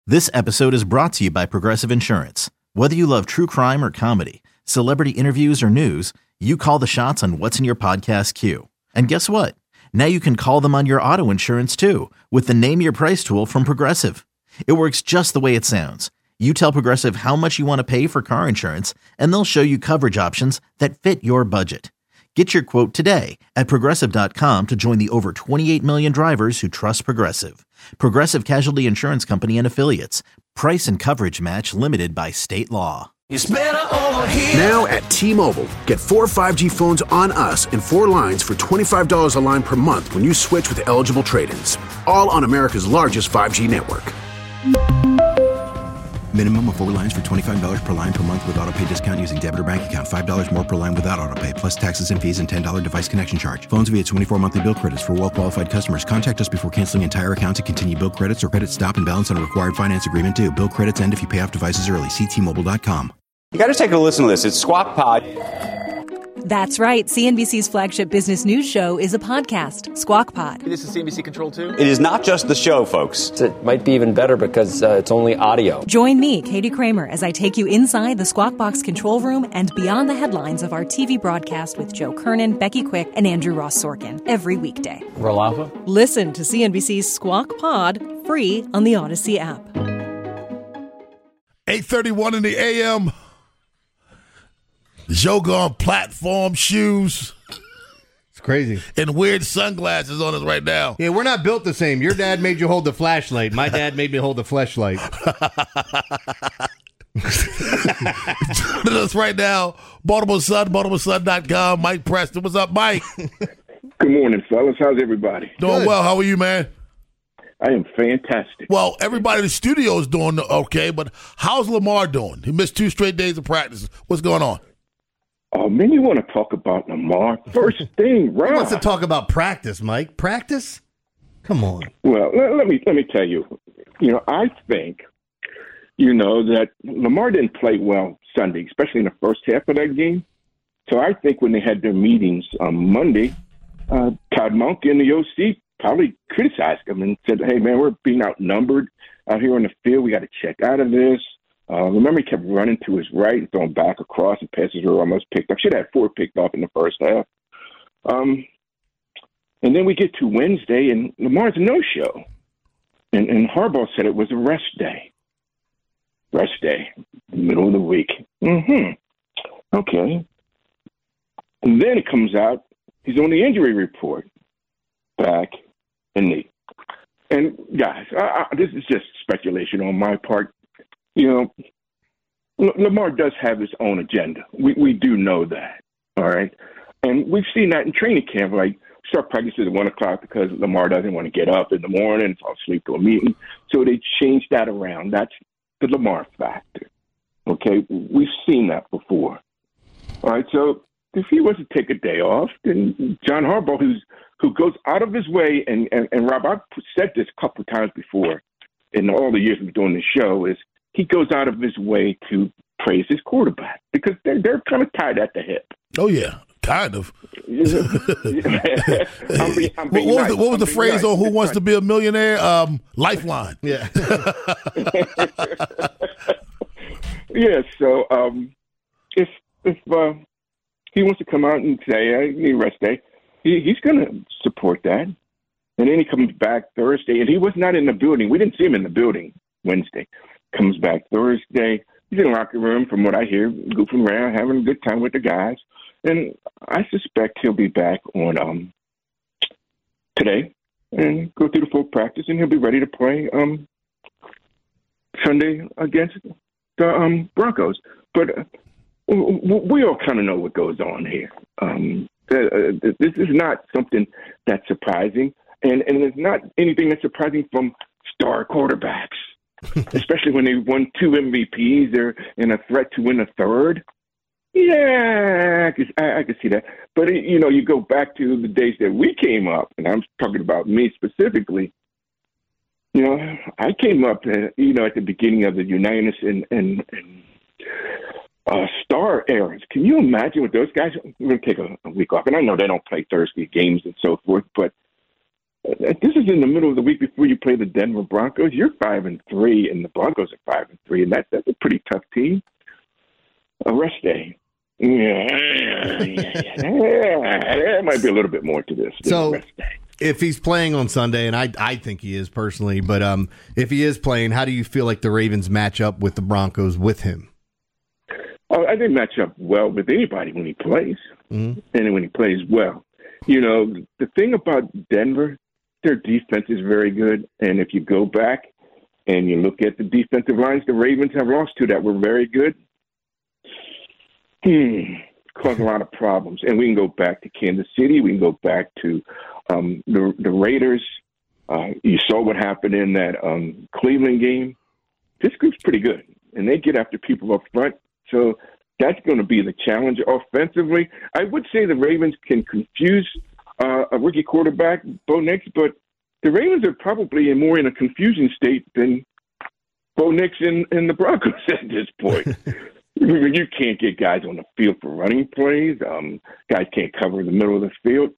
This episode is brought to you by Progressive Insurance. Whether you love true crime or comedy, celebrity interviews or news, you call the shots on what's in your podcast queue. And guess what? Now you can call them on your auto insurance too with the Name Your Price tool from Progressive. It works just the way it sounds. You tell Progressive how much you want to pay for car insurance, and they'll show you coverage options that fit your budget. Get your quote today at Progressive.com to join the over 28 million drivers who trust Progressive. Progressive Casualty Insurance Company and Affiliates. Price and coverage match limited by state law. It's better over here. Now at T-Mobile, get 4 5G phones on us and 4 lines for $25 a line per month when you switch with eligible trade-ins. All on America's largest 5G network. Minimum of 4 lines for $25 per line per month with autopay discount using debit or bank account. $5 more per line without autopay, plus taxes and fees and $10 device connection charge. Phones via 24 monthly bill credits for well-qualified customers. Contact us before canceling entire account to continue bill credits or credit stop and balance on a required finance agreement due. Bill credits end if you pay off devices early. See T-Mobile.com. You got to take a listen to this. It's Squawk Pod. That's right. CNBC's flagship business news show is a podcast, Squawk Pod. This is CNBC Control 2? It is not just the show, folks. It might be even better because it's only audio. Join me, Katie Kramer, as I take you inside the Squawk Box control room and beyond the headlines of our TV broadcast with Joe Kernan, Becky Quick, and Andrew Ross Sorkin every weekday. Roll Alpha? Listen to CNBC's Squawk Pod free on the Odyssey app. 8:31 in the a.m. Jogon platform shoes. It's crazy. And weird sunglasses on us right now. Yeah, we're not built the same. Your dad made you hold the flashlight. My dad made me hold the fleshlight. Joining us right now, Baltimore Sun, BaltimoreSun.com, Mike Preston. What's up, Mike? Good morning, fellas. How's everybody? Doing well. How are you, man? I am fantastic. Well, everybody in the studio is doing okay, but how's Lamar doing? He missed 2 straight days of practice. What's going on? Oh, man, you want to talk about Lamar? First thing, right? He wants to talk about practice, Mike. Practice? Come on. Well, let me tell you. I think, that Lamar didn't play well Sunday, especially in the first half of that game. So I think when they had their meetings on Monday, Todd Monk and the OC probably criticized him and said, hey, man, we're being outnumbered out here on the field. We got to check out of this. Remember, he kept running to his right and throwing back across, and passes were almost picked up. Should have had 4 picked off in the first half. And then we get to Wednesday, and Lamar's a no-show. And Harbaugh said it was a rest day. Rest day, middle of the week. Okay. And then it comes out, he's on the injury report. Back and knee. And, guys, this is just speculation on my part. Lamar does have his own agenda. We do know that, all right? And we've seen that in training camp. Like, start practices at 1 o'clock because Lamar doesn't want to get up in the morning, fall asleep to a meeting. So they changed that around. That's the Lamar factor, okay? We've seen that before. All right, so if he was to take a day off, then John Harbaugh, who goes out of his way, and Rob, I've said this a couple of times before in all the years of doing this show, is he goes out of his way to praise his quarterback because they're kind of tied at the hip. Oh, yeah, kind of. What was the phrase on Who Wants to Be a Millionaire? Lifeline. Yeah. Yeah, so if he wants to come out and say, I need a rest day, he's going to support that. And then he comes back Thursday, and he was not in the building. We didn't see him in the building Wednesday. Comes back Thursday. He's in the locker room, from what I hear, goofing around, having a good time with the guys. And I suspect he'll be back on today and go through the full practice, and he'll be ready to play Sunday against the Broncos. But we all kind of know what goes on here. This is not something that's surprising, and it's not anything that's surprising from star quarterbacks, especially when they won 2 MVPs. They're in a threat to win a third. Yeah, I can see that. But, you go back to the days that we came up, and I'm talking about me specifically. I came up, at the beginning of the Unitas and star eras. Can you imagine what those guys? We're going to take a week off, and I know they don't play Thursday games and so forth, but This is in the middle of the week before you play the Denver Broncos. You're 5-3, and the Broncos are 5-3, and that's a pretty tough team. A rest day. Yeah, there might be a little bit more to this. So, rest day. If he's playing on Sunday, and I think he is personally, but if he is playing, how do you feel like the Ravens match up with the Broncos with him? I think match up well with anybody when he plays, and when he plays well. You know, the thing about Denver, their defense is very good, and if you go back and you look at the defensive lines the Ravens have lost to that were very good, caused a lot of problems. And we can go back to Kansas City. We can go back to the Raiders. You saw what happened in that Cleveland game. This group's pretty good, and they get after people up front. So that's going to be the challenge offensively. I would say the Ravens can confuse a rookie quarterback, Bo Nix, but the Ravens are probably more in a confusing state than Bo Nix and the Broncos at this point. You can't get guys on the field for running plays. Guys can't cover the middle of the field.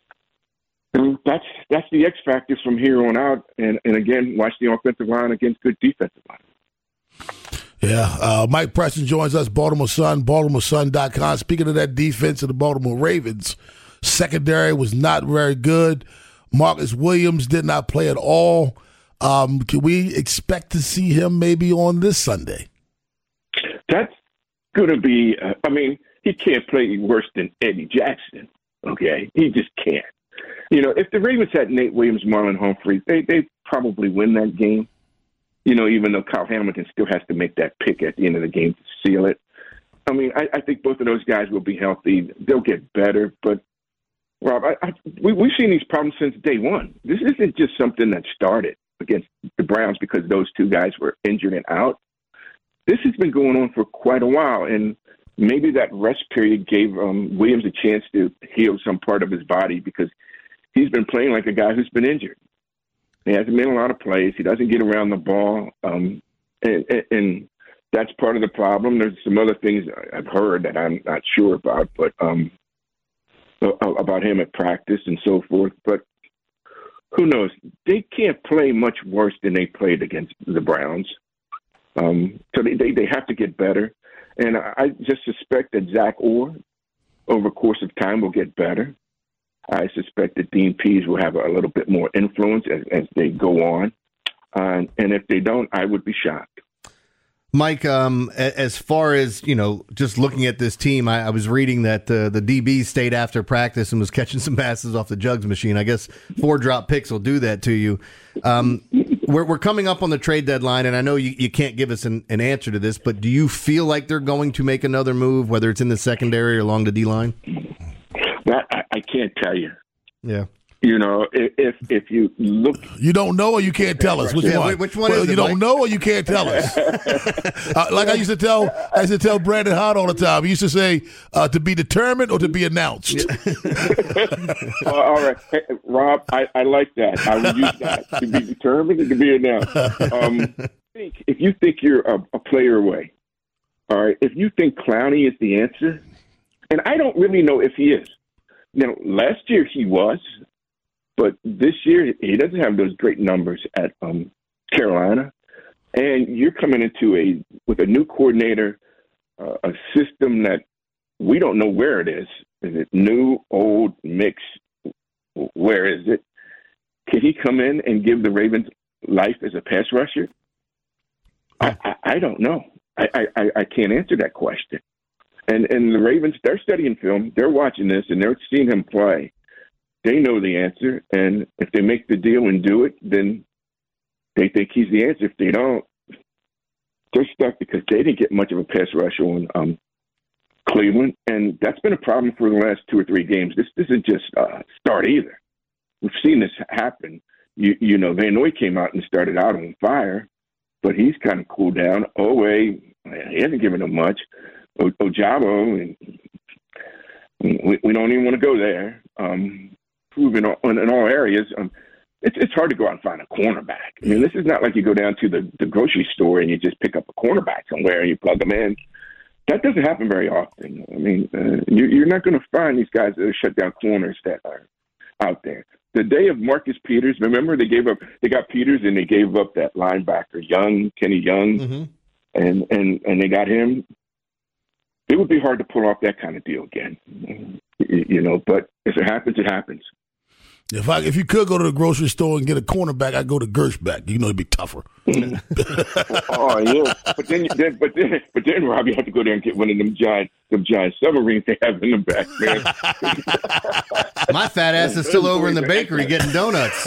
And that's the X factors from here on out. And again, watch the offensive line against good defensive line. Yeah, Mike Preston joins us, Baltimore Sun, BaltimoreSun.com. Speaking of that defense of the Baltimore Ravens, secondary was not very good. Marcus Williams did not play at all. Can we expect to see him maybe on this Sunday? That's going to be, he can't play worse than Eddie Jackson, okay? He just can't. You know, if the Ravens had Nate Williams, Marlon Humphrey, they probably win that game. You know, even though Kyle Hamilton still has to make that pick at the end of the game to seal it. I mean, I think both of those guys will be healthy. They'll get better. But, Rob, we've seen these problems since day one. This isn't just something that started against the Browns because those two guys were injured and out. This has been going on for quite a while, and maybe that rest period gave Williams a chance to heal some part of his body because he's been playing like a guy who's been injured. He hasn't made a lot of plays. He doesn't get around the ball, and that's part of the problem. There's some other things I've heard that I'm not sure about, but about him at practice and so forth. But who knows? They can't play much worse than they played against the Browns. So they have to get better. And I just suspect that Zach Orr, over the course of time, will get better. I suspect that Dean Pease will have a little bit more influence as they go on. And if they don't, I would be shocked. Mike, as far as, you know, just looking at this team, I was reading that the DB stayed after practice and was catching some passes off the jugs machine. I guess 4 drop picks will do that to you. We're coming up on the trade deadline, and I know you can't give us an answer to this, but do you feel like they're going to make another move, whether it's in the secondary or along the D-line? That I can't tell you. Yeah. You know, if you look, you don't know or you can't tell us. Which one? Which one is it, you don't Mike? know or you can't tell us. Like I used to tell Brandon Hart all the time. He used to say, to be determined or to be announced. All right, hey, Rob, I like that. I would use that, to be determined and to be announced. If you think you're a player away, all right. If you think Clowney is the answer, and I don't really know if he is. Now, last year he was. But this year, he doesn't have those great numbers at Carolina. And you're coming into with a new coordinator, a system that we don't know where it is. Is it new, old, mixed? Where is it? Can he come in and give the Ravens life as a pass rusher? I don't know. I can't answer that question. And the Ravens, they're studying film. They're watching this, and they're seeing him play. They know the answer, and if they make the deal and do it, then they think he's the answer. If they don't, they're stuck because they didn't get much of a pass rush on Cleveland, and that's been a problem for the last 2 or 3 games. This isn't just start either. We've seen this happen. You know, Van Noy came out and started out on fire, but he's kind of cooled down. Owe, he hasn't given them much. Ojabo, and we don't even want to go there. Proven in all areas. It's hard to go out and find a cornerback. I mean, this is not like you go down to the grocery store and you just pick up a cornerback somewhere and you plug them in. That doesn't happen very often. I mean, you're not going to find these guys that are shut down corners that are out there. the day of Marcus Peters, remember they got Peters and they gave up that linebacker, Kenny Young, and they got him. It would be hard to pull off that kind of deal again, but if it happens, it happens. If you could go to the grocery store and get a cornerback, I'd go to Gershback. It'd be tougher. Oh yeah, but then Rob, you have to go there and get one of them giant submarines they have in the back, man. My fat ass is still over in the bakery getting donuts.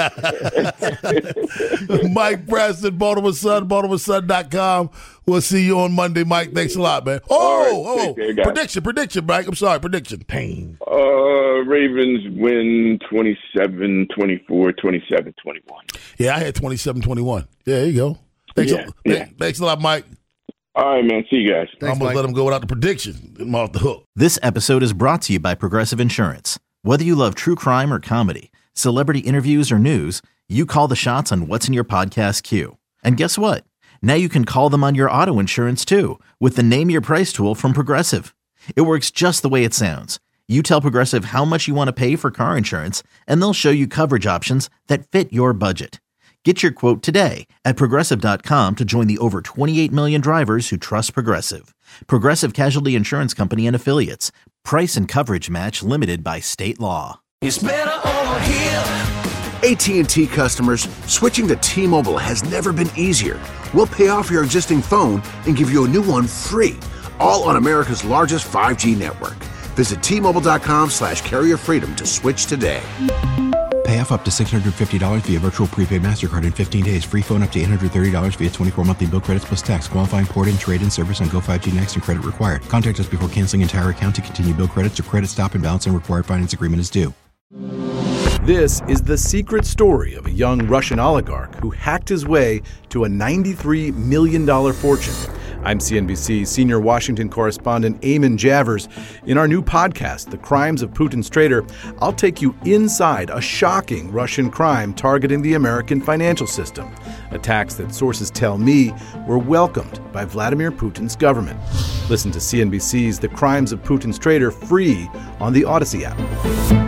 Mike Preston, Baltimore Sun, BaltimoreSun.com. We'll see you on Monday, Mike. Thanks a lot, man. Prediction, Mike. I'm sorry, prediction. Pain. Ravens win 27-24, 27-21. Yeah, I had 27-21. Yeah, there you go. Thanks a lot, Mike. All right, man. See you guys. I'm going to let him go without the prediction. I'm off the hook. This episode is brought to you by Progressive Insurance. Whether you love true crime or comedy, celebrity interviews or news, you call the shots on what's in your podcast queue. And guess what? Now you can call them on your auto insurance too with the Name Your Price tool from Progressive. It works just the way it sounds. You tell Progressive how much you want to pay for car insurance, and they'll show you coverage options that fit your budget. Get your quote today at Progressive.com to join the over 28 million drivers who trust Progressive. Progressive Casualty Insurance Company and Affiliates. Price and coverage match limited by state law. It's better over here. AT&T customers, switching to T-Mobile has never been easier. We'll pay off your existing phone and give you a new one free, all on America's largest 5G network. Visit T-Mobile.com/carrierfreedom to switch today. Pay off up to $650 via virtual prepaid MasterCard in 15 days. Free phone up to $830 via 24 monthly bill credits plus tax. Qualifying port-in, trade-in service on Go5G Next and credit required. Contact us before canceling entire account to continue bill credits or credit stop and balance and required finance agreement is due. This is the secret story of a young Russian oligarch who hacked his way to a $93 million fortune. I'm CNBC senior Washington correspondent Eamon Javers. In our new podcast, The Crimes of Putin's Traitor, I'll take you inside a shocking Russian crime targeting the American financial system. Attacks that sources tell me were welcomed by Vladimir Putin's government. Listen to CNBC's The Crimes of Putin's Traitor free on the Odyssey app.